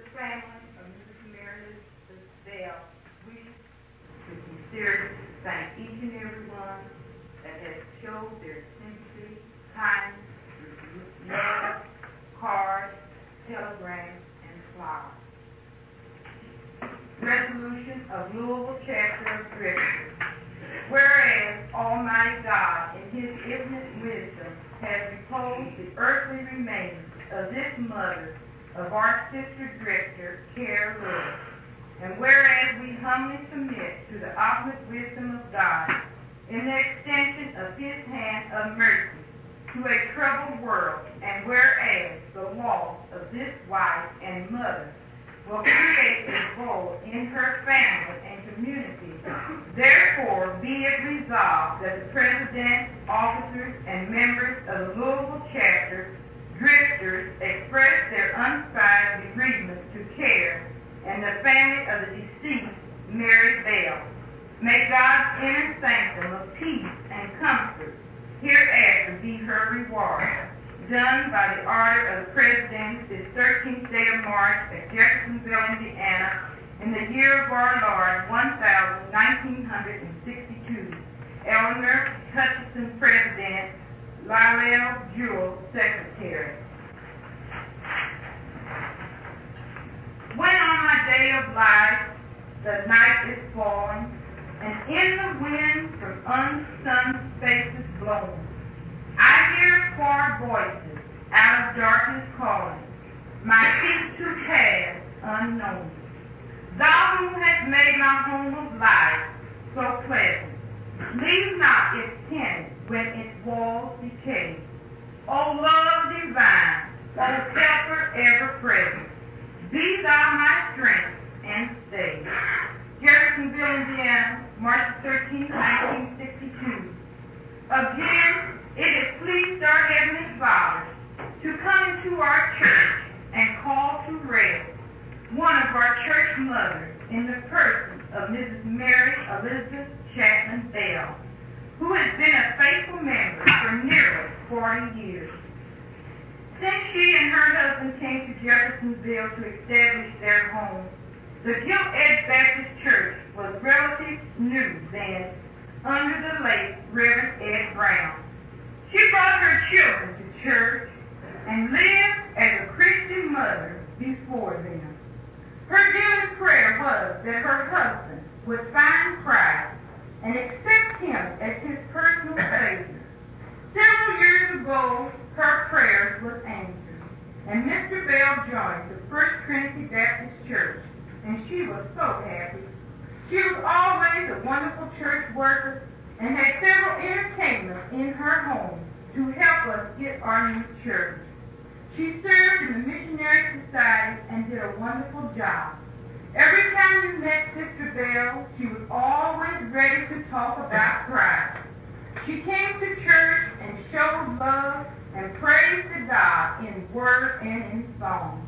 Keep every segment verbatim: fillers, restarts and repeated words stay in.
family of Missus Meredith Bell wishes to sincerely thank each and every one that has showed their sympathy, kindness, love, cards, telegrams, and flowers. Resolution of Louisville Chapter of Scripture. Whereas Almighty God, in His infinite wisdom, has reposed the earthly remains of this mother of our sister Drifter, Care Lewis, and whereas we humbly submit to the ultimate wisdom of God in the extension of His hand of mercy to a troubled world, and whereas the loss of this wife and mother will create a role in her family and community, therefore be it resolved that the President, officers, and members of the Louisville chapter, Drifters, express their unspotted agreement to Care and the family of the deceased Mary Bell. May God's inner sanctum of peace and comfort hereafter be her reward. Done by the order of the President this thirteenth day of March at Jeffersonville, Indiana, in the year of our Lord, nineteen sixty-two. Eleanor Hutchinson, President. Lyle Jewell, Secretary. When on my day of life the night is falling, and in the wind from unsunned spaces blowing, I hear far voices out of darkness calling, my feet to paths unknown. Thou who hast made my home of life so pleasant, leave not its tenant when its walls decay. O love divine, O helper ever present, be thou my strength and stay. Jeffersonville, Indiana, March thirteenth, nineteen sixty-two. Again, it has pleased our Heavenly Father to come into our church and call to rest one of our church mothers in the person of Missus Mary Elizabeth Chapman Bell, who has been a faithful member for nearly forty years. Since she and her husband came to Jeffersonville to establish their home, the Gilt-Edge Baptist Church was relatively new then under the late Reverend Ed Brown. She brought her children to church and lived as a Christian mother before them. Her daily prayer was that her husband would find Christ and accept Him as his personal Savior. Several years ago, her prayers was answered, and Mister Bell joined the First Trinity Baptist Church, and she was so happy. She was always a wonderful church worker and had several entertainments in her home to help us get our new church. She served in the Missionary Society and did a wonderful job. Every time you met Sister Bell, she was always ready to talk about Christ. She came to church and showed love and praise to God in word and in song.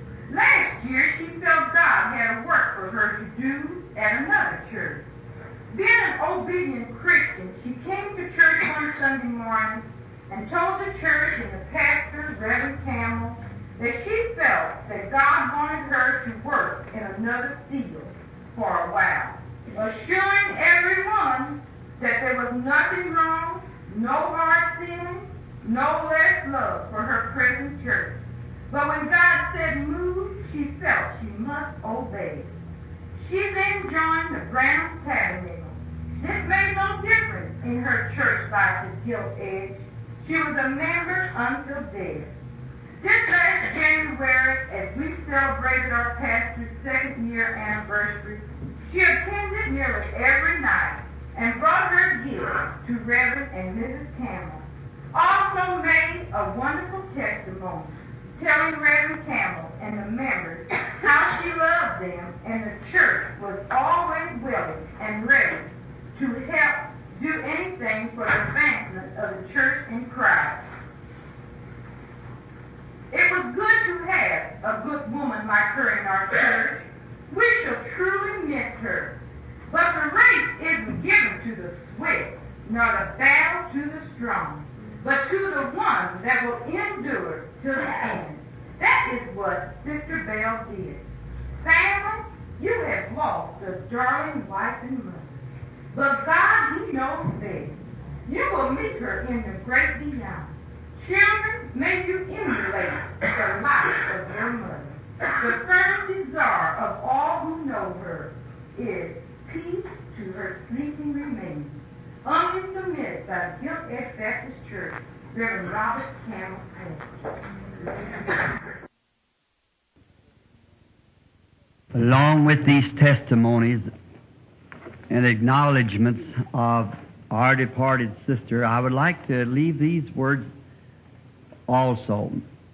Last year, she felt God had a work for her to do at another church. Being an obedient Christian, she came to church one Sunday morning and told the church and the pastor, Reverend Campbell, that she felt that God wanted her to work in another field for a while, assuring everyone that there was nothing wrong, no hard feelings, no less love for her present church. But when God said move, she felt she must obey. She then joined the Brown Tabernacle. This made no difference in her church life at Gilt-Edge. She was a member until death. This last January, as we celebrated our pastor's second year anniversary, she attended nearly every night and brought her gift to Reverend and Missus Campbell. Also made a wonderful testimony, telling Reverend Campbell and the members how she loved them, and the church was always willing and ready to help do anything for the advancement of the church in Christ. It was good to have a good woman like her in our church. We shall truly miss her. But the race isn't given to the swift, nor the battle to the strong, but to the one that will endure to the end. That is what what Sister Bell did. Family, you have lost a darling wife and mother. But God, He knows best. You will meet her in the great beyond. Children, may you emulate the life of your mother. The first desire of all who know her is peace to her sleeping remains. Humbly submitted by the Hillhead Baptist Church, Reverend Robert Campbell. Along with these testimonies and acknowledgments of our departed sister, I would like to leave these words also.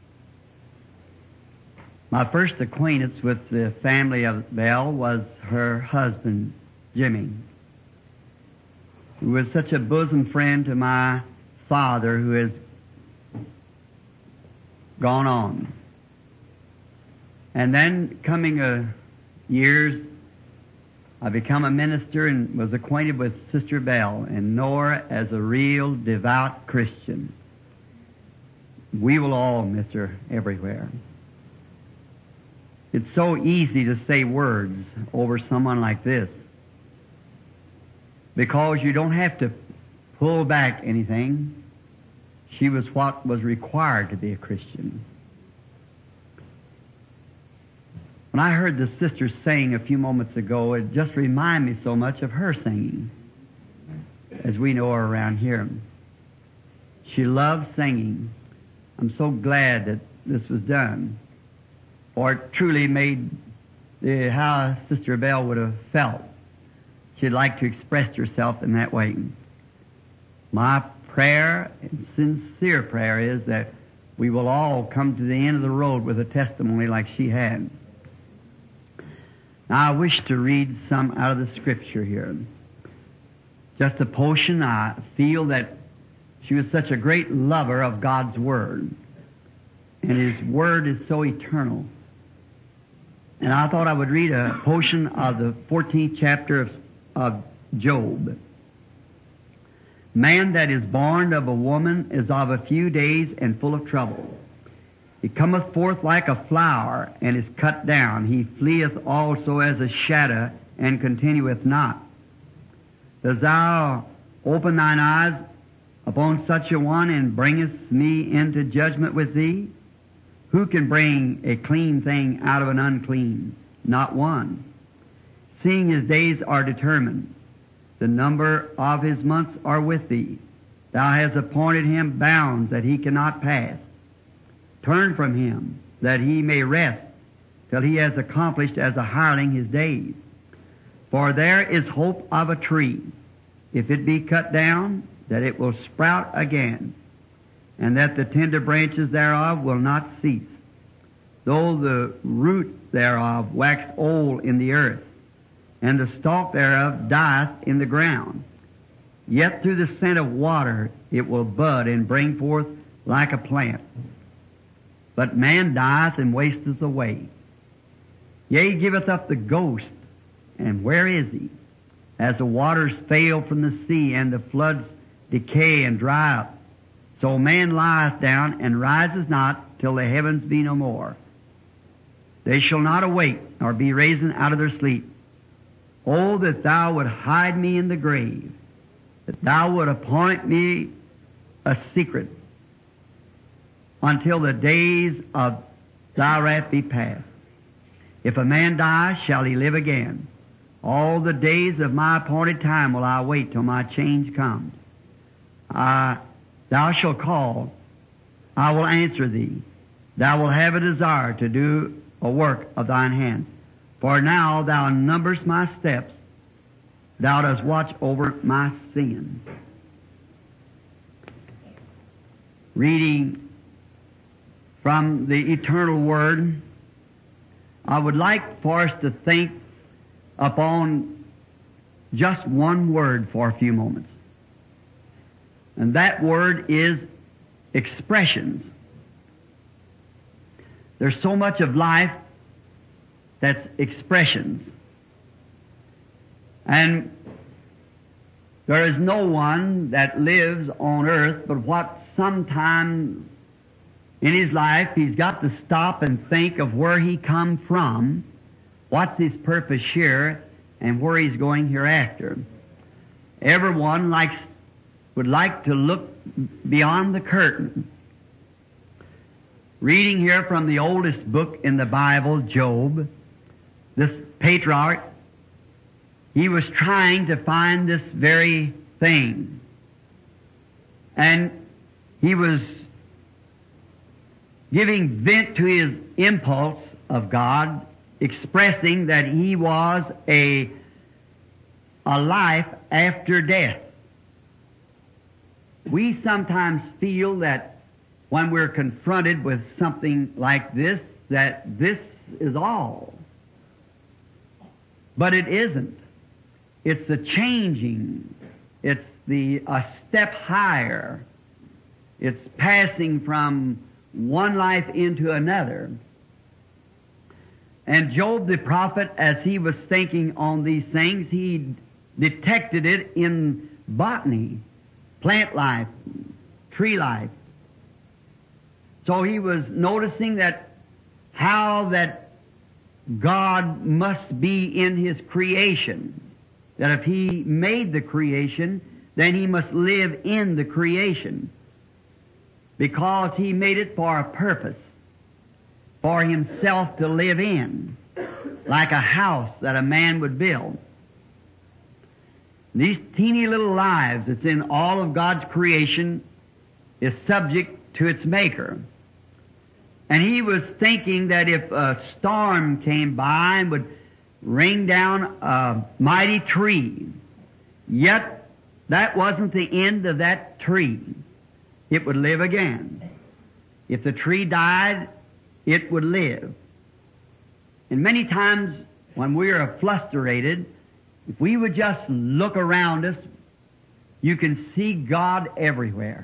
My first acquaintance with the family of Bell was her husband, Jimmy, who was such a bosom friend to my father, who has gone on. And then coming a years, I become a minister and was acquainted with Sister Bell and know her as a real devout Christian. We will all miss her everywhere. It's so easy to say words over someone like this because you don't have to pull back anything. She was what was required to be a Christian. When I heard the sister sing a few moments ago, it just reminded me so much of her singing, as we know her around here. She loved singing. I'm so glad that this was done, for it truly made the, how Sister Bell would have felt. She'd like to express herself in that way. My prayer, and sincere prayer, is that we will all come to the end of the road with a testimony like she had. Now I wish to read some out of the Scripture here. Just a portion. I feel that she was such a great lover of God's Word, and His Word is so eternal. And I thought I would read a portion of the fourteenth chapter of, of Job. Man that is born of a woman is of a few days and full of trouble. He cometh forth like a flower, and is cut down. He fleeth also as a shadow, and continueth not. Dost thou open thine eyes upon such a one, and bringest me into judgment with thee? Who can bring a clean thing out of an unclean? Not one. Seeing his days are determined, the number of his months are with thee. Thou hast appointed him bounds that he cannot pass. Turn from him, that he may rest, till he has accomplished as a hireling his days. For there is hope of a tree, if it be cut down, that it will sprout again, and that the tender branches thereof will not cease. Though the root thereof wax old in the earth, and the stalk thereof dieth in the ground, yet through the scent of water it will bud and bring forth like a plant. But man dieth and wasteth away. Yea, giveth up the ghost, and where is he? As the waters fail from the sea, and the floods decay and dry up, so man lieth down and rises not till the heavens be no more. They shall not awake, nor be risen out of their sleep. Oh, that thou would hide me in the grave, that thou would appoint me a secret, until the days of thy wrath be past. If a man die, shall he live again? All the days of my appointed time will I wait till my change comes. Uh, thou shalt call, I will answer thee. Thou wilt have a desire to do a work of thine hands. For now thou numberest my steps. Thou dost watch over my sin. Reading from the eternal Word, I would like for us to think upon just one word for a few moments. And that word is expressions. There's so much of life that's expressions. And there is no one that lives on earth but what sometimes in his life, he's got to stop and think of where he come from, what's his purpose here, and where he's going hereafter. Everyone likes, would like to look beyond the curtain. Reading here from the oldest book in the Bible, Job, this patriarch, he was trying to find this very thing. And he was giving vent to his impulse of God, expressing that he was a, a life after death. We sometimes feel that when we're confronted with something like this, that this is all. But it isn't. It's a changing. It's the a step higher. It's passing from one life into another. And Job the prophet, as he was thinking on these things, he detected it in botany, plant life, tree life. So he was noticing that how that God must be in His creation. That if He made the creation, then He must live in the creation. Because He made it for a purpose, for Himself to live in, like a house that a man would build. These teeny little lives that's in all of God's creation is subject to its Maker. And he was thinking that if a storm came by and would rain down a mighty tree, yet that wasn't the end of that tree. It would live again. If the tree died, it would live. And many times when we are frustrated, if we would just look around us, you can see God everywhere.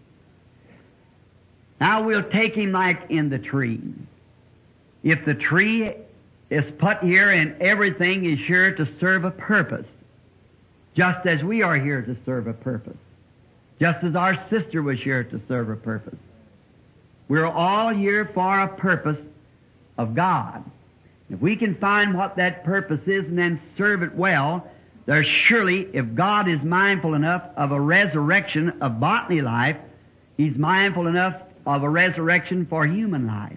Now we'll take him like in the tree. If the tree is put here and everything is sure to serve a purpose, just as we are here to serve a purpose, just as our sister was here to serve a purpose. We're all here for a purpose of God. If we can find what that purpose is and then serve it well, there's surely, if God is mindful enough of a resurrection of botany life, He's mindful enough of a resurrection for human life.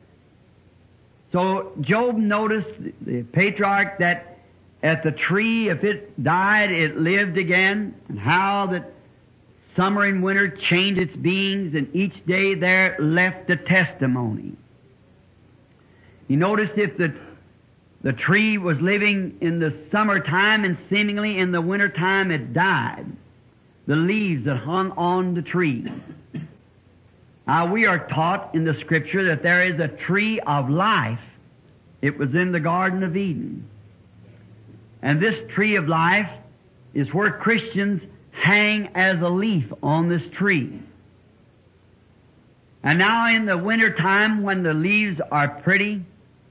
So Job noticed, the patriarch, that at the tree, if it died, it lived again, and how that summer and winter changed its beings, and each day there left a testimony. He noticed if the the tree was living in the summertime and seemingly in the wintertime it died, the leaves that hung on the tree. Now we are taught in the Scripture that there is a tree of life. It was in the Garden of Eden. And this tree of life is where Christians hang as a leaf on this tree. And now in the wintertime when the leaves are pretty,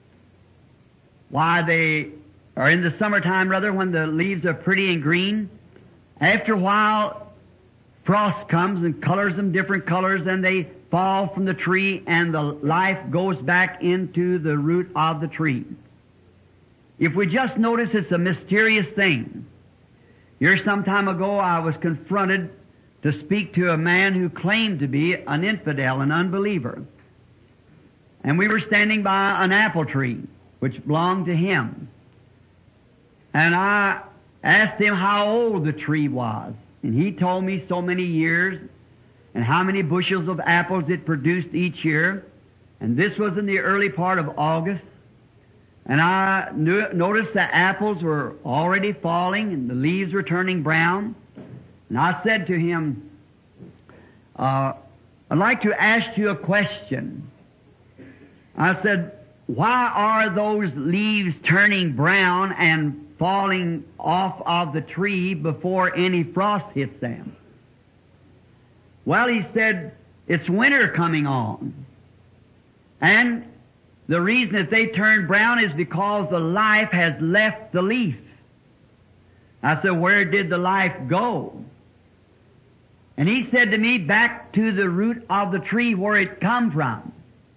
why they are in the summertime rather when the leaves are pretty and green, after a while frost comes and colors them different colors and they fall from the tree and the life goes back into the root of the tree. If we just notice it's a mysterious thing. Here some time ago I was confronted to speak to a man who claimed to be an infidel, an unbeliever. And we were standing by an apple tree which belonged to him. And I asked him how old the tree was. And he told me so many years and how many bushels of apples it produced each year. And this was in the early part of August. And I knew, noticed the apples were already falling and the leaves were turning brown. And I said to him, uh, I'd like to ask you a question. I said, why are those leaves turning brown and falling off of the tree before any frost hits them? Well, he said, it's winter coming on. And the reason that they turn brown is because the life has left the leaf. I said, where did the life go? And he said to me, back to the root of the tree where it come from.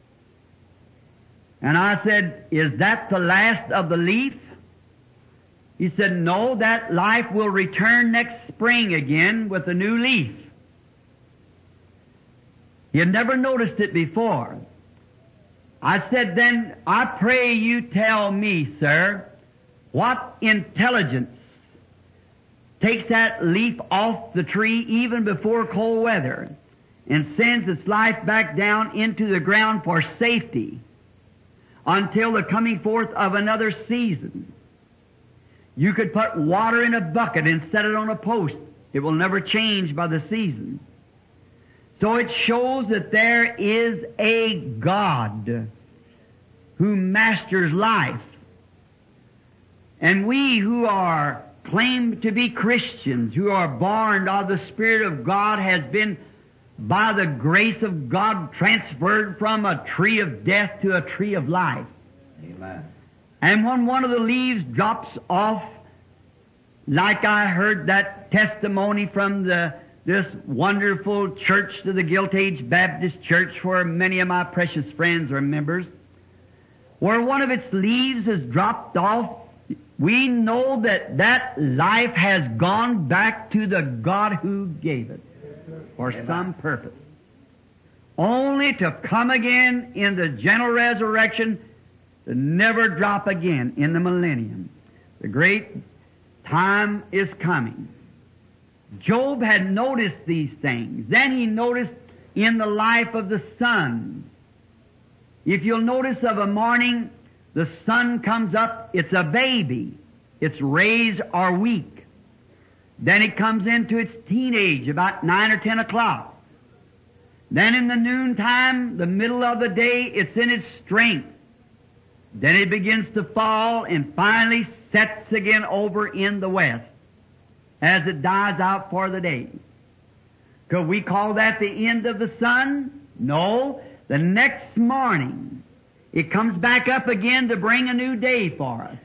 And I said, is that the last of the leaf? He said, no, that life will return next spring again with a new leaf. He had never noticed it before. I said, then I pray you tell me, sir, what intelligence takes that leaf off the tree even before cold weather and sends its life back down into the ground for safety until the coming forth of another season. You could put water in a bucket and set it on a post. It will never change by the season. So it shows that there is a God who masters life. And we who are claimed to be Christians, who are born of the Spirit of God, has been by the grace of God transferred from a tree of death to a tree of life. Amen. And when one of the leaves drops off, like I heard that testimony from the this wonderful church to the Gilt Age Baptist Church, where many of my precious friends are members, where one of its leaves has dropped off, we know that that life has gone back to the God who gave it for Amen. Some purpose, only to come again in the general resurrection, to never drop again in the millennium. The great time is coming. Job had noticed these things. Then he noticed in the life of the sun. If you'll notice, of a morning, the sun comes up, it's a baby. Its rays are weak. Then it comes into its teenage about nine or ten o'clock. Then in the noontime, the middle of the day, it's in its strength. Then it begins to fall and finally sets again over in the west as it dies out for the day. Could we call that the end of the sun? No. The next morning, it comes back up again to bring a new day for us.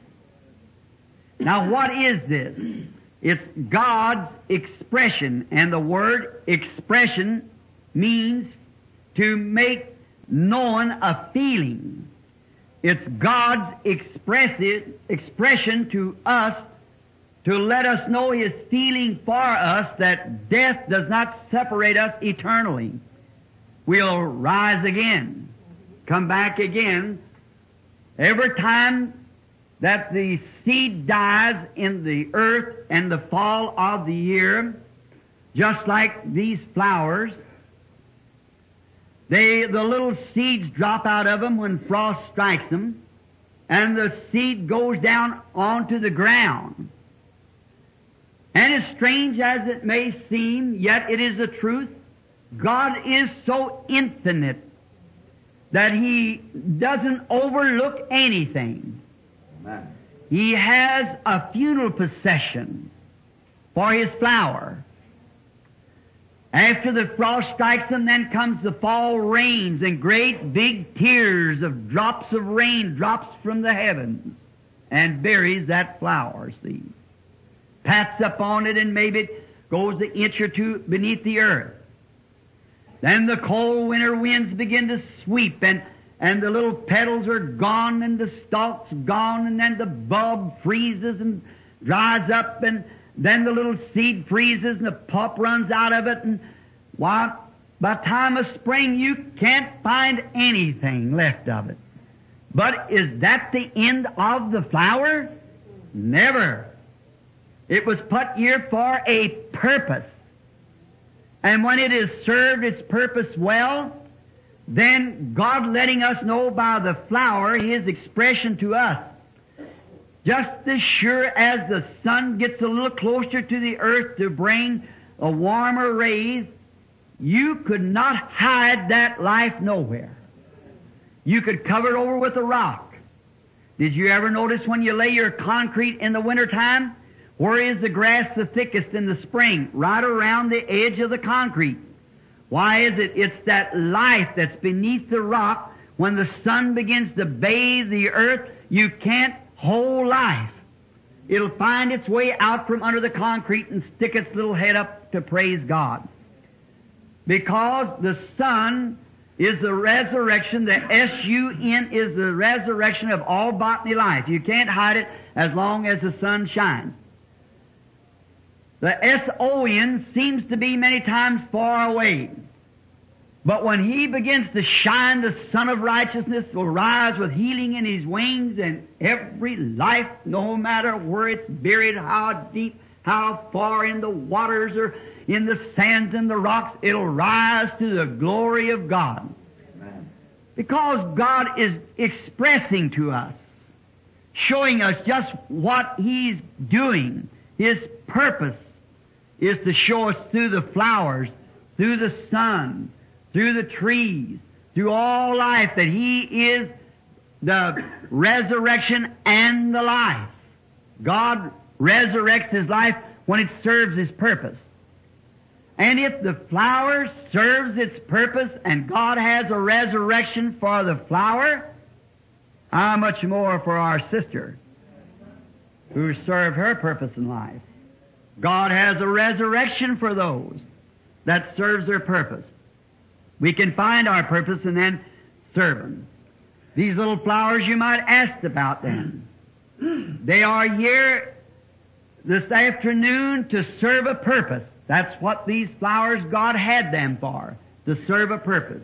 Now, what is this? It's God's expression, and the word expression means to make known a feeling. It's God's expressive expression to us to let us know His feeling for us that death does not separate us eternally. We'll rise again, come back again. Every time that the seed dies in the earth and the fall of the year, just like these flowers, they, the little seeds drop out of them when frost strikes them, and the seed goes down onto the ground. And as strange as it may seem, yet it is the truth. God is so infinite that He doesn't overlook anything. Amen. He has a funeral procession for His flower. After the frost strikes them, then comes the fall rains, and great big tears of drops of rain drops from the heavens and buries that flower seed. Pats up on it, and maybe it goes an inch or two beneath the earth. Then the cold winter winds begin to sweep, and, and the little petals are gone, and the stalk's gone, and then the bulb freezes and dries up, and then the little seed freezes, and the pulp runs out of it, and why, by the time of spring, you can't find anything left of it. But is that the end of the flower? Never. It was put here for a purpose. And when it has served its purpose well, then God letting us know by the flower His expression to us. Just as sure as the sun gets a little closer to the earth to bring a warmer rays, you could not hide that life nowhere. You could cover it over with a rock. Did you ever notice when you lay your concrete in the wintertime? Where is the grass the thickest in the spring? Right around the edge of the concrete. Why is it? It's that life that's beneath the rock. When the sun begins to bathe the earth, you can't hold life. It'll find its way out from under the concrete and stick its little head up to praise God. Because the sun is the resurrection, the S U N is the resurrection of all bodily life. You can't hide it as long as the sun shines. The S O N seems to be many times far away. But when He begins to shine, the Son of Righteousness will rise with healing in His wings, and every life, no matter where it's buried, how deep, how far in the waters or in the sands and the rocks, it'll rise to the glory of God. Amen. Because God is expressing to us, showing us just what He's doing. His purpose is to show us through the flowers, through the sun, through the trees, through all life, that He is the resurrection and the life. God resurrects His life when it serves His purpose. And if the flower serves its purpose and God has a resurrection for the flower, how much more for our sister who served her purpose in life? God has a resurrection for those that serves their purpose. We can find our purpose and then serve them. These little flowers, you might ask about them. They are here this afternoon to serve a purpose. That's what these flowers, God had them for, to serve a purpose.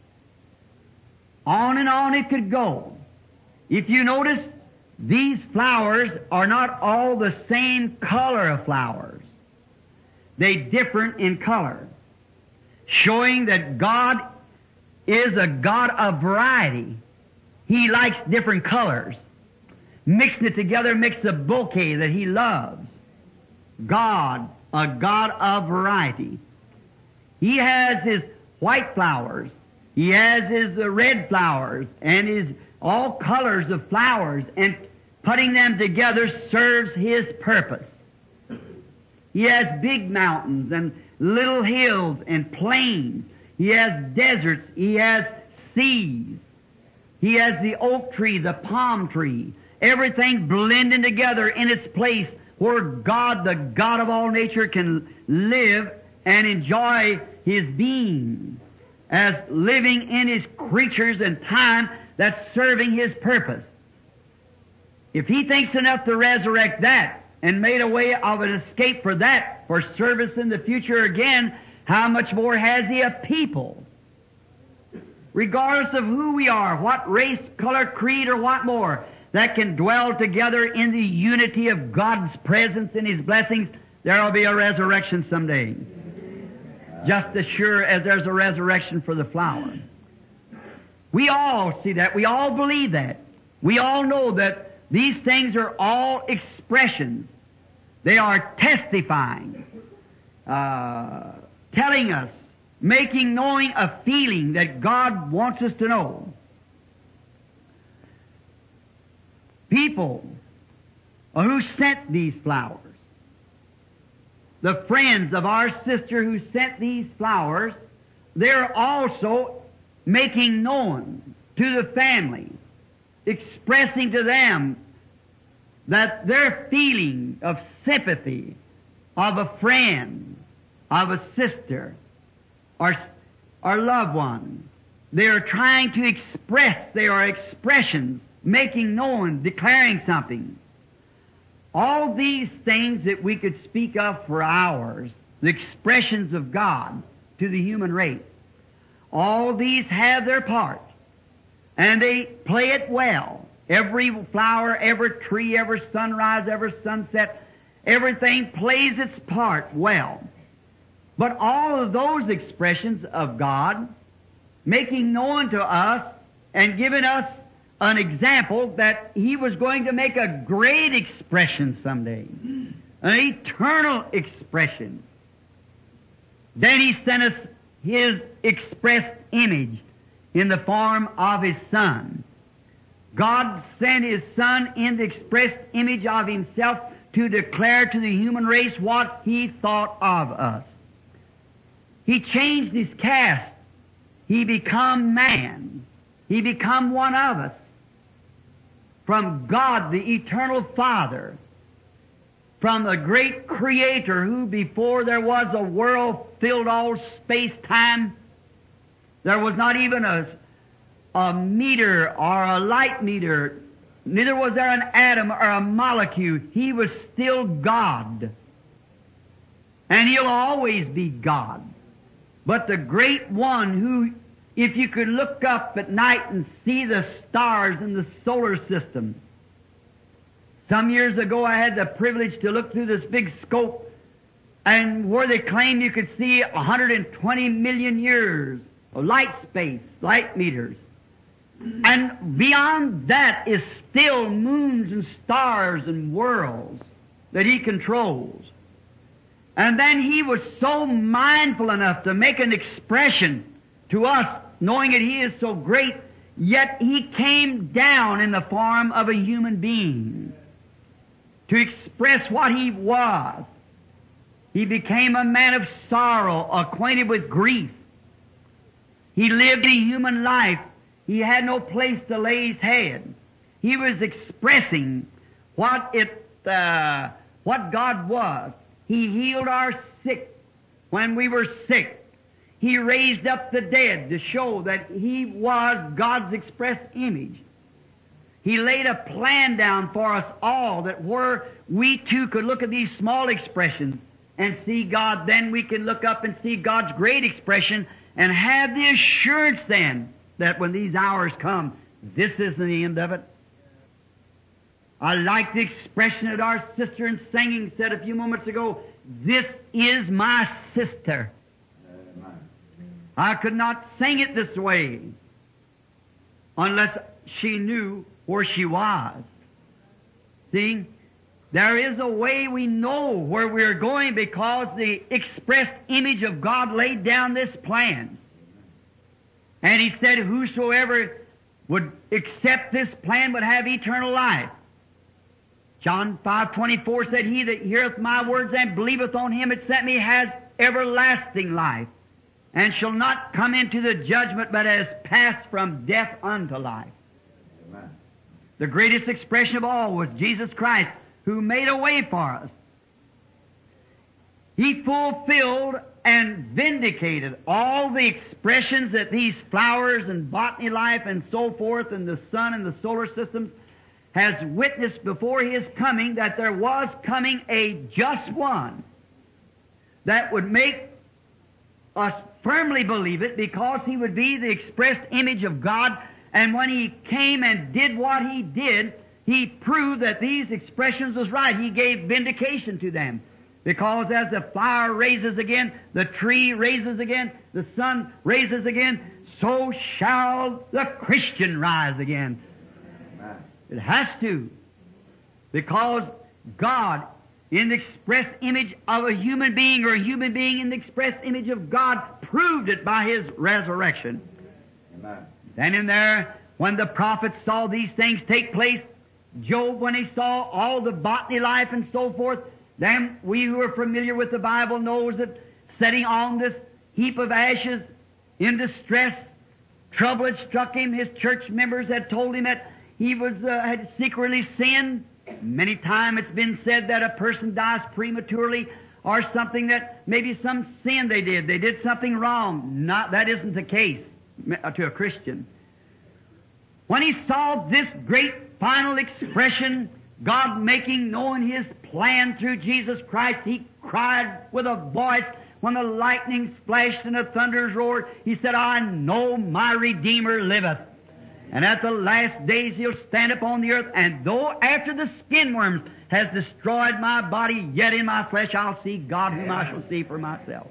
On and on it could go. If you notice, these flowers are not all the same color of flowers. They differ in color, showing that God is a God of variety. He likes different colors. Mixing it together makes a bouquet that He loves. God, a God of variety. He has His white flowers. He has His uh, red flowers and His all colors of flowers, and putting them together serves His purpose. He has big mountains and little hills and plains. He has deserts. He has seas. He has the oak tree, the palm tree, everything blending together in its place where God, the God of all nature, can live and enjoy His being as living in His creatures and time that's serving His purpose. If He thinks enough to resurrect that and made a way of an escape for that, for service in the future again, how much more has He a people? Regardless of who we are, what race, color, creed, or what more, that can dwell together in the unity of God's presence and His blessings, there will be a resurrection someday. Just as sure as there's a resurrection for the flower. We all see that. We all believe that. We all know that these things are all expressions. They are testifying, uh, telling us, making knowing a feeling that God wants us to know. People who sent these flowers, the friends of our sister who sent these flowers, they're also making known to the family, expressing to them that their feeling of sympathy, of a friend, of a sister, or, or loved one. They are trying to express, they are expressions, making known, declaring something. All these things that we could speak of for hours, the expressions of God to the human race, all these have their part, and they play it well. Every flower, every tree, every sunrise, every sunset, everything plays its part well. But all of those expressions of God, making known to us and giving us an example that He was going to make a great expression someday, an eternal expression. Then He sent us His expressed image in the form of His Son. God sent His Son in the expressed image of Himself to declare to the human race what He thought of us. He changed His cast. He become man. He become one of us. From God, the eternal Father, from the great Creator who before there was a world filled all space-time, there was not even a, a meter or a light meter, neither was there an atom or a molecule. He was still God. And He'll always be God. But the Great One who, if you could look up at night and see the stars in the solar system. Some years ago I had the privilege to look through this big scope, and where they claim you could see one hundred twenty million years of light space, light meters. And beyond that is still moons and stars and worlds that He controls. And then He was so mindful enough to make an expression to us, knowing that He is so great, yet He came down in the form of a human being to express what He was. He became a man of sorrow, acquainted with grief. He lived a human life. He had no place to lay His head. He was expressing what it, uh, what God was. He healed our sick when we were sick. He raised up the dead to show that He was God's express image. He laid a plan down for us all that where we too could look at these small expressions and see God, then we can look up and see God's great expression and have the assurance then that when these hours come, this isn't the end of it. I like the expression that our sister in singing said a few moments ago, "This is my sister." I could not sing it this way unless she knew where she was. See, there is a way we know where we're going because the expressed image of God laid down this plan. And He said, whosoever would accept this plan would have eternal life. John five twenty-four said, "He that heareth my words and believeth on Him that sent me has everlasting life, and shall not come into the judgment, but has passed from death unto life." Amen. The greatest expression of all was Jesus Christ, who made a way for us. He fulfilled and vindicated all the expressions that these flowers and botany life and so forth and the sun and the solar systems has witnessed before His coming, that there was coming a just one that would make us firmly believe it, because He would be the expressed image of God. And when He came and did what He did, He proved that these expressions was right. He gave vindication to them. Because as the flower raises again, the tree raises again, the sun raises again, so shall the Christian rise again. Amen. It has to. Because God, in the express image of a human being, or a human being in the express image of God, proved it by His resurrection. Amen. Then in there, when the prophets saw these things take place, Job, when he saw all the botany life and so forth, then we who are familiar with the Bible knows that sitting on this heap of ashes in distress, trouble had struck him. His church members had told him that he was uh, had secretly sinned. Many times it's been said that a person dies prematurely, or something that maybe some sin they did. They did something wrong. Not, that isn't the case to a Christian. When he saw this great final expression, God making known His plan through Jesus Christ, he cried with a voice when the lightning splashed and the thunders roared. He said, "I know my Redeemer liveth. And at the last days He'll stand upon the earth, and though after the skin worms has destroyed my body, yet in my flesh I'll see God whom I shall see for myself."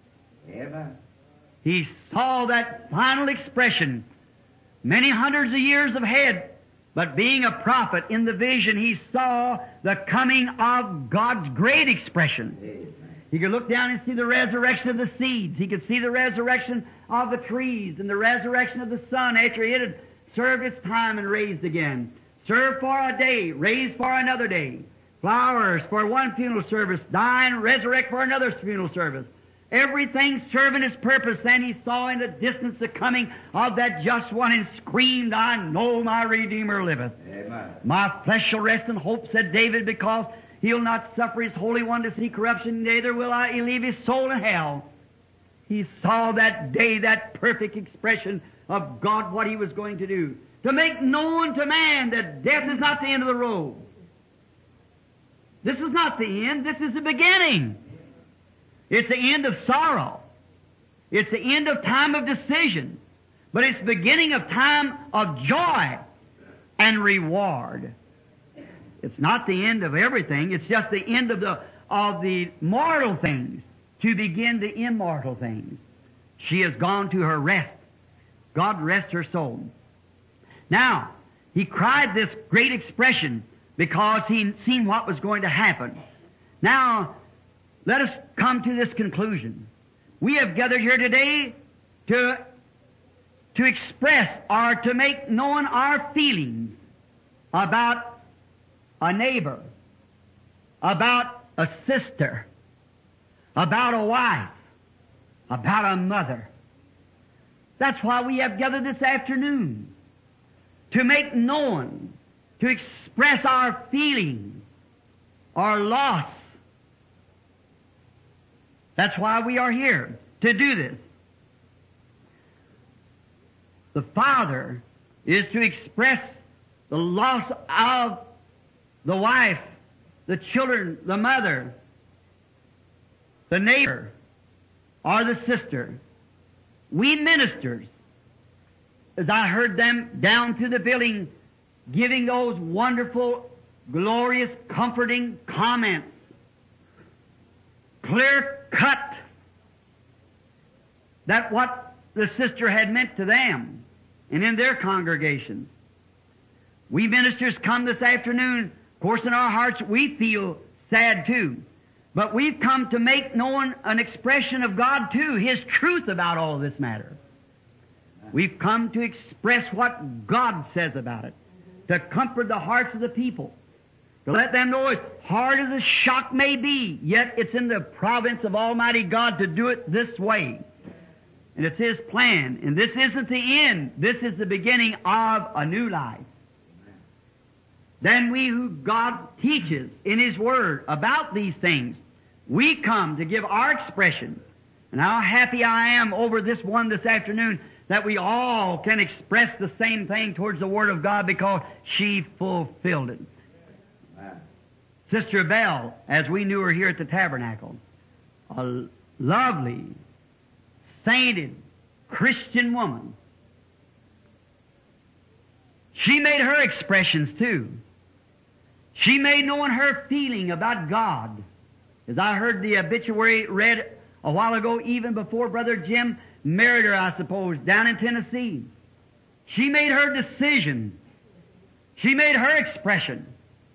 Amen. He saw that final expression many hundreds of years ahead, but being a prophet in the vision, he saw the coming of God's great expression. Amen. He could look down and see the resurrection of the seeds. He could see the resurrection of the trees and the resurrection of the sun after it had served its time and raised again. Served for a day, raised for another day. Flowers for one funeral service, die and resurrect for another funeral service. Everything serving His purpose. Then he saw in the distance the coming of that just one and screamed, "I know my Redeemer liveth." Amen. "My flesh shall rest in hope," said David, because He'll not suffer His Holy One to see corruption, neither will I leave His soul in hell. He saw that day that perfect expression of God, what He was going to do. To make known to man that death is not the end of the road. This is not the end. This is the beginning. It's the end of sorrow. It's the end of time of decision. But it's the beginning of time of joy and reward. It's not the end of everything. It's just the end of the, of the mortal things to begin the immortal things. She has gone to her rest. God rest her soul. Now, he cried this great expression because he seen what was going to happen. Now, let us come to this conclusion. We have gathered here today to, to express or to make known our feelings about a neighbor, about a sister, about a wife, about a mother. That's why we have gathered this afternoon. To make known, to express our feelings, our loss. That's why we are here, to do this. The father is to express the loss of the wife, the children, the mother, the neighbor, or the sister. We ministers, as I heard them down through the building giving those wonderful, glorious, comforting comments, clear cut, that what the sister had meant to them and in their congregations. We ministers come this afternoon, of course in our hearts we feel sad too, but we've come to make known an expression of God too, His truth about all this matter. We've come to express what God says about it, to comfort the hearts of the people, to let them know as hard as the shock may be, yet it's in the providence of Almighty God to do it this way. And it's His plan. And this isn't the end. This is the beginning of a new life. Then we who God teaches in His Word about these things, we come to give our expression. And how happy I am over this one this afternoon that we all can express the same thing towards the Word of God because she fulfilled it. Amen. Sister Bell, as we knew her here at the tabernacle, a lovely, sainted, Christian woman. She made her expressions too. She made known her feeling about God. As I heard the obituary read a while ago, even before Brother Jim married her, I suppose, down in Tennessee. She made her decision. She made her expression.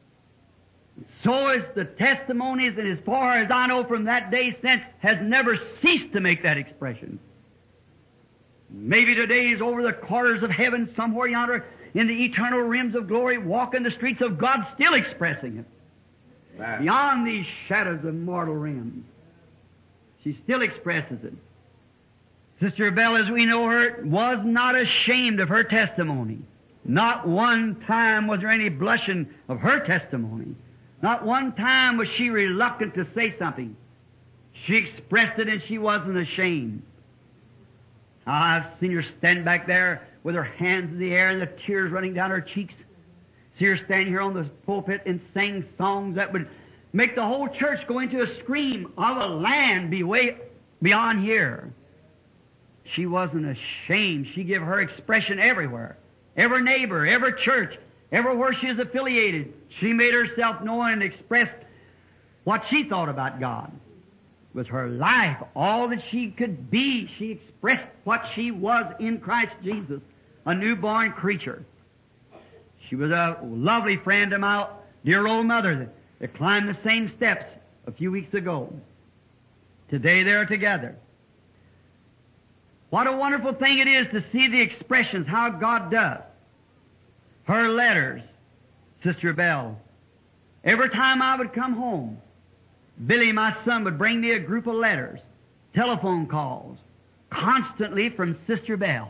So is the testimonies, and as far as I know from that day since, has never ceased to make that expression. Maybe today is over the quarters of heaven, somewhere yonder, in the eternal realms of glory, walking the streets of God, still expressing it. Wow. Beyond these shadows of mortal realms. She still expresses it. Sister Bell, as we know her, was not ashamed of her testimony. Not one time was there any blushing of her testimony. Not one time was she reluctant to say something. She expressed it and she wasn't ashamed. I've seen her stand back there with her hands in the air and the tears running down her cheeks. See her stand here on the pulpit and sing songs that would make the whole church go into a scream of a land be way beyond here. She wasn't ashamed. She gave her expression everywhere. Every neighbor, every church, everywhere she is affiliated, she made herself known and expressed what she thought about God. It was her life, all that she could be. She expressed what she was in Christ Jesus, a newborn creature. She was a lovely friend of my dear old mother that, that climbed the same steps a few weeks ago. Today they're together. What a wonderful thing it is to see the expressions, how God does. Her letters, Sister Bell. Every time I would come home, Billy, my son, would bring me a group of letters, telephone calls, constantly from Sister Bell.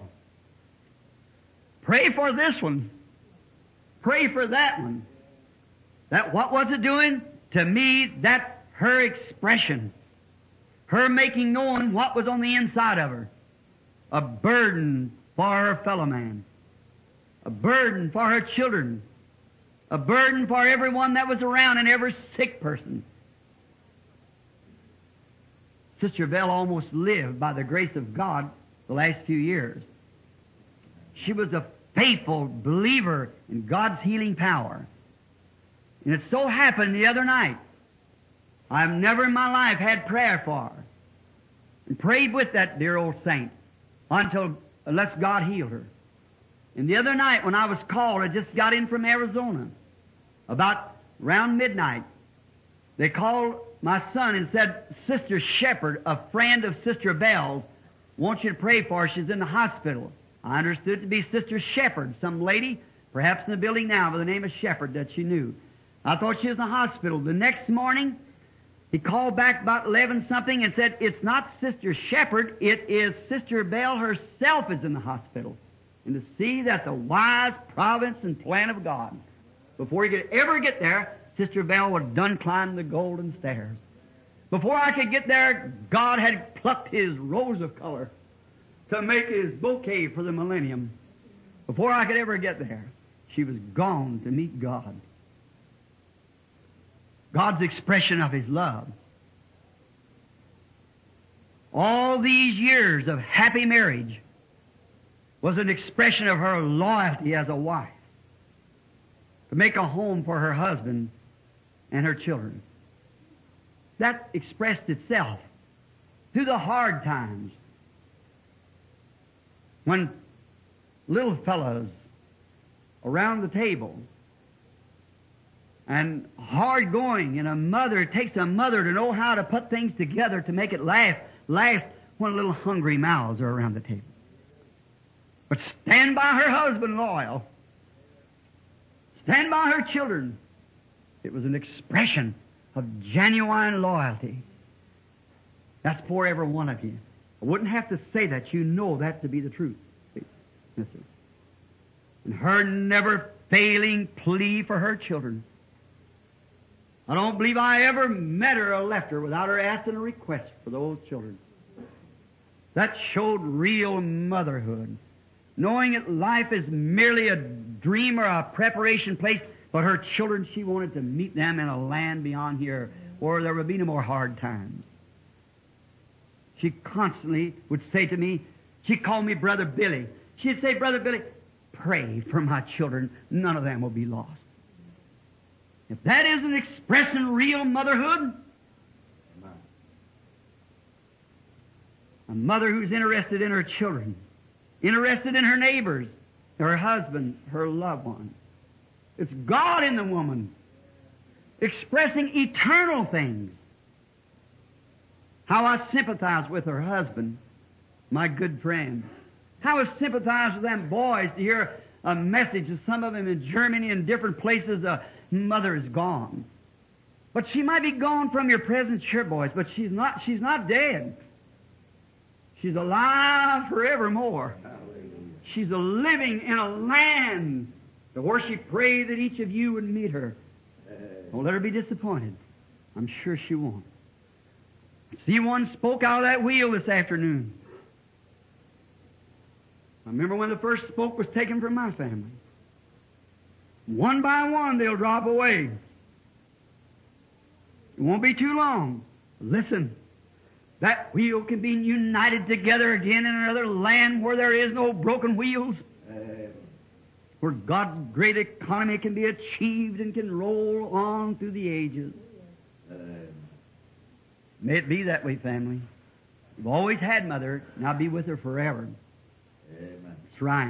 Pray for this one. Pray for that one. That what was it doing? To me, that's her expression. Her making known what was on the inside of her. A burden for her fellow man. A burden for her children. A burden for everyone that was around and every sick person. Sister Bell almost lived by the grace of God the last few years. She was a faithful believer in God's healing power. And it so happened the other night, I've never in my life had prayer for her. And prayed with that dear old saint until, unless God healed her. And the other night when I was called, I just got in from Arizona. About around midnight, they called my son and said, Sister Shepherd, a friend of Sister Bell's, wants you to pray for her. She's in the hospital. I understood it to be Sister Shepherd, some lady, perhaps in the building now by the name of Shepherd that she knew. I thought she was in the hospital. The next morning, he called back about eleven something and said, it's not Sister Shepherd, it is Sister Bell herself is in the hospital. And to see that the wise providence and plan of God, before he could ever get there, Sister Bell was done climbing the golden stairs. Before I could get there, God had plucked his rose of color to make his bouquet for the millennium. Before I could ever get there, she was gone to meet God. God's expression of his love. All these years of happy marriage was an expression of her loyalty as a wife to make a home for her husband and her children. That expressed itself through the hard times when little fellows around the table and hard going, and a mother, it takes a mother to know how to put things together to make it last, last when little hungry mouths are around the table. But stand by her husband loyal. Stand by her children. It was an expression of genuine loyalty. That's for every one of you. I wouldn't have to say that. You know that to be the truth. Listen. And her never failing plea for her children. I don't believe I ever met her or left her without her asking a request for those children. That showed real motherhood. Knowing that life is merely a dream or a preparation place, but her children, she wanted to meet them in a land beyond here where there would be no more hard times. She constantly would say to me, she'd call me Brother Billy. She'd say, Brother Billy, pray for my children. None of them will be lost. If that isn't expressing real motherhood, a mother who's interested in her children, interested in her neighbors, her husband, her loved one. It's God in the woman, expressing eternal things. How I sympathize with her husband, my good friend. How I sympathize with them boys to hear a message of some of them in Germany and different places, a mother is gone. But she might be gone from your presence, sure, boys, but she's not, she's not dead. She's alive forevermore. She's a living in a land to where she prayed that each of you would meet her. Don't let her be disappointed. I'm sure she won't. See, one spoke out of that wheel this afternoon. I remember when the first spoke was taken from my family. One by one they'll drop away. It won't be too long. Listen, that wheel can be united together again in another land where there is no broken wheels, where God's great economy can be achieved and can roll on through the ages. May it be that way, family. You've always had Mother, now be with her forever. Amen. That's right.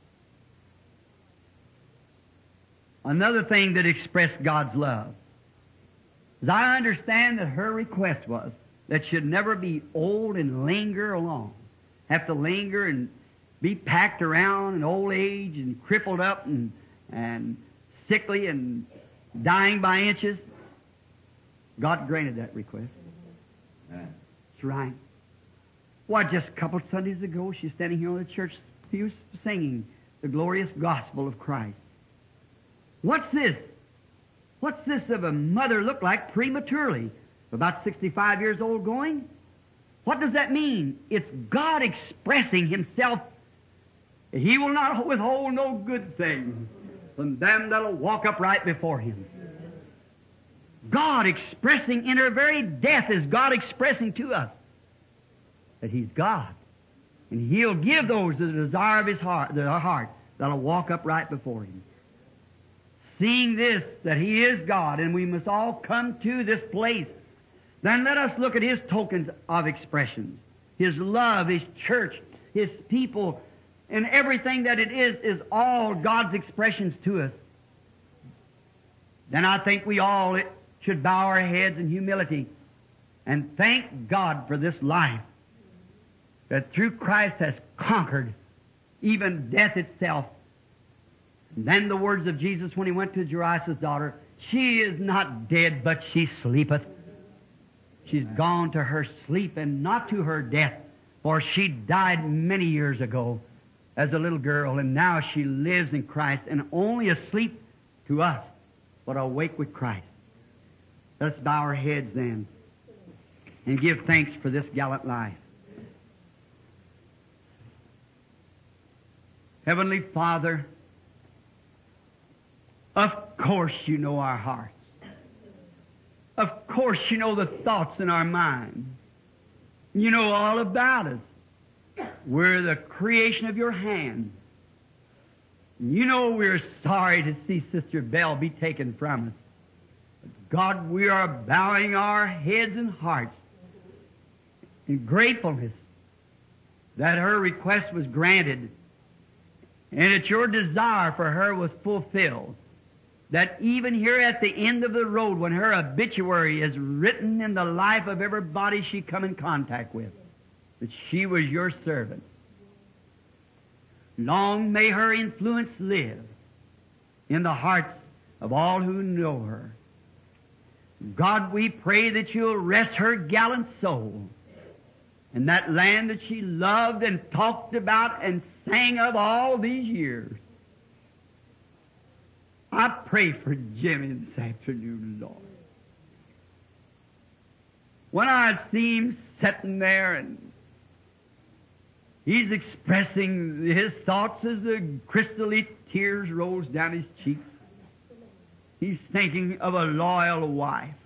Another thing that expressed God's love, as I understand that her request was that she'd never be old and linger along, have to linger and be packed around in old age and crippled up and, and sickly and dying by inches. God granted that request. Amen. That's right. Why, just a couple of Sundays ago, she's standing here on the church pew singing the glorious gospel of Christ. What's this? What's this of a mother look like prematurely? About sixty-five years old going? What does that mean? It's God expressing Himself. He will not withhold no good thing from them that'll walk upright before Him. God expressing in her very death is God expressing to us that He's God. And He'll give those the desire of His heart, their heart, that'll walk upright before Him. Seeing this, that He is God, and we must all come to this place, then let us look at His tokens of expressions. His love, His church, His people, and everything that it is, is all God's expressions to us. Then I think we all should bow our heads in humility and thank God for this life that through Christ has conquered even death itself. And then the words of Jesus when He went to Jairus' daughter, she is not dead, but she sleepeth. She's gone to her sleep and not to her death, for she died many years ago as a little girl, and now she lives in Christ and only asleep to us, but awake with Christ. Let's bow our heads then and give thanks for this gallant life. Heavenly Father, of course You know our hearts. Of course You know the thoughts in our mind. You know all about us. We're the creation of Your hand. You know we're sorry to see Sister Bell be taken from us. But God, we are bowing our heads and hearts in gratefulness that her request was granted and that Your desire for her was fulfilled. That even here at the end of the road, when her obituary is written in the life of everybody she come in contact with, that she was Your servant. Long may her influence live in the hearts of all who know her. God, we pray that You'll rest her gallant soul in that land that she loved and talked about and sang of all these years. I pray for Jimmy this afternoon, Lord. When I see him sitting there and he's expressing his thoughts as the crystally tears rolls down his cheeks, he's thinking of a loyal wife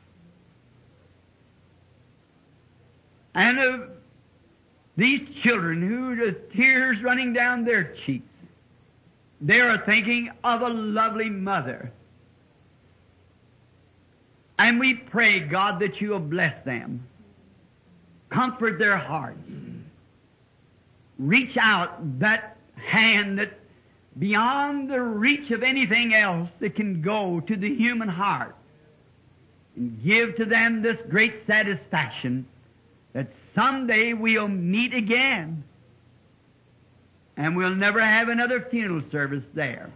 and of these children who the tears running down their cheeks. They are thinking of a lovely mother. And we pray, God, that You'll bless them. Comfort their hearts. Reach out that hand that beyond the reach of anything else that can go to the human heart. And give to them this great satisfaction that someday we'll meet again. And we'll never have another funeral service there.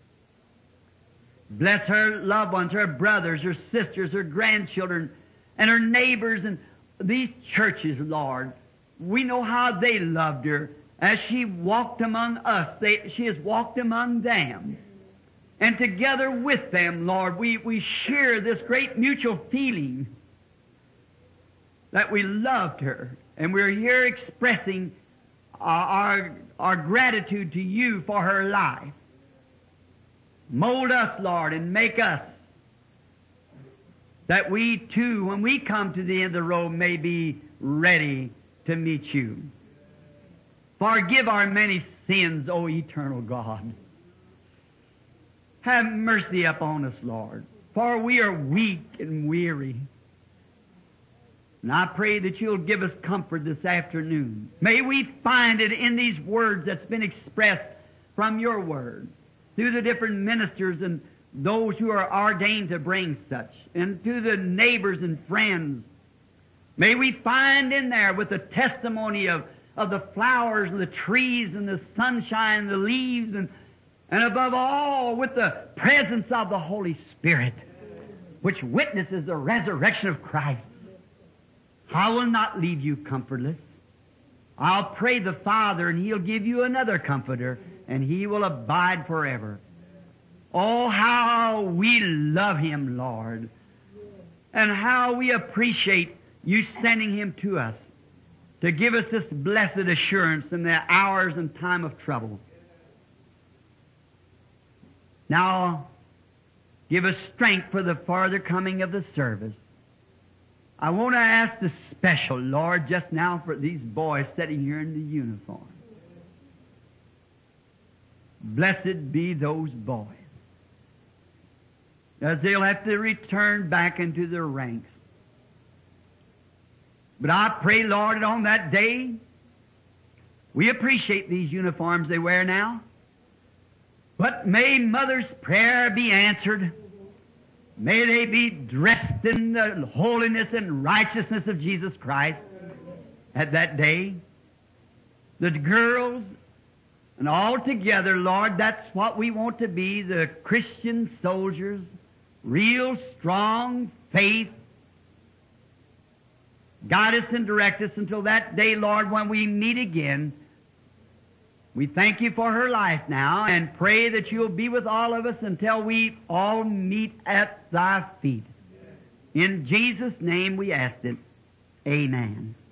Bless her loved ones, her brothers, her sisters, her grandchildren, and her neighbors, and these churches, Lord. We know how they loved her. As she walked among us, they, she has walked among them. And together with them, Lord, we, we share this great mutual feeling that we loved her. And we're here expressing Our, our gratitude to You for her life. Mold us, Lord, and make us that we too, when we come to the end of the road, may be ready to meet You. Forgive our many sins, O eternal God. Have mercy upon us, Lord, for we are weak and weary. And I pray that You'll give us comfort this afternoon. May we find it in these words that's been expressed from Your Word, through the different ministers and those who are ordained to bring such, and to the neighbors and friends. May we find in there with the testimony of, of the flowers and the trees and the sunshine and the leaves, and, and above all with the presence of the Holy Spirit, which witnesses the resurrection of Christ. I will not leave you comfortless. I'll pray the Father, and He'll give you another comforter, and He will abide forever. Oh, how we love Him, Lord. And how we appreciate You sending Him to us to give us this blessed assurance in the hours and time of trouble. Now, give us strength for the farther coming of the service. I want to ask the special, Lord, just now for these boys sitting here in the uniform. Blessed be those boys, as they'll have to return back into their ranks. But I pray, Lord, that on that day, we appreciate these uniforms they wear now. But may Mother's prayer be answered. May they be dressed in the holiness and righteousness of Jesus Christ at that day. The girls, and all together, Lord, that's what we want to be, the Christian soldiers, real strong faith. Guide us and direct us until that day, Lord, when we meet again. We thank You for her life now and pray that You'll be with all of us until we all meet at Thy feet. In Jesus' name we ask it. Amen.